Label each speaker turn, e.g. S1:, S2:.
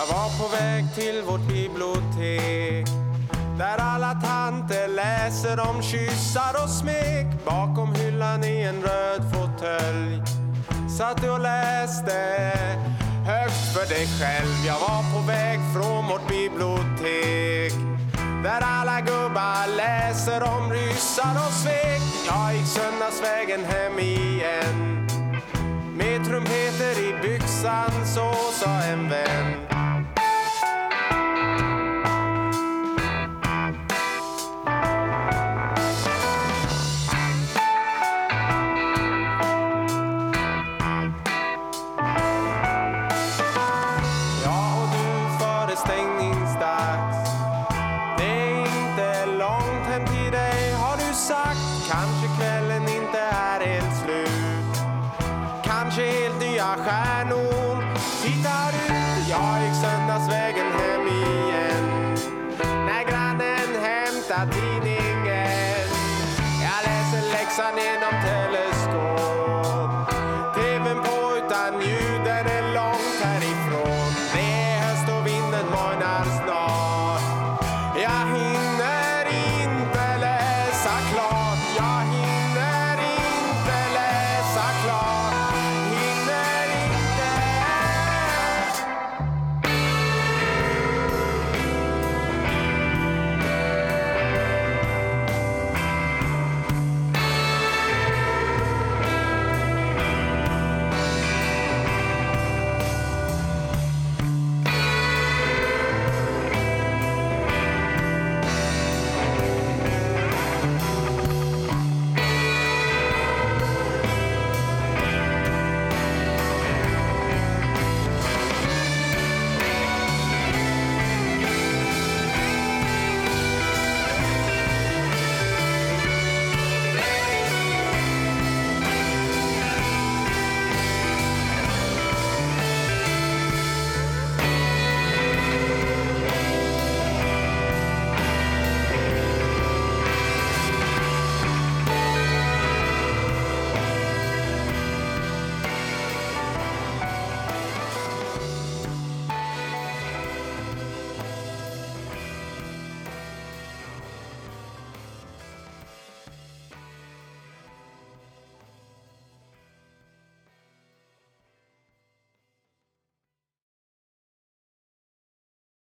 S1: Jag var på väg till vårt bibliotek, där alla tanter läser om kyssar och smek. Bakom hyllan i en röd fåtölj satt du och läste högt för dig själv. Jag var på väg från vårt bibliotek, där alla gubbar läser om ryssar och svek. Jag gick söndagsvägen hem igen, med trumpeter i byxan, så sa en vän. Stängningsdags. Det är inte långt hem till dig, har du sagt. Kanske kvällen inte är helt slut, kanske helt nya stjärnor tittar ut. Jag gick söndagsvägen hem igen, när grannen hämtar tidningen. Jag läser läxan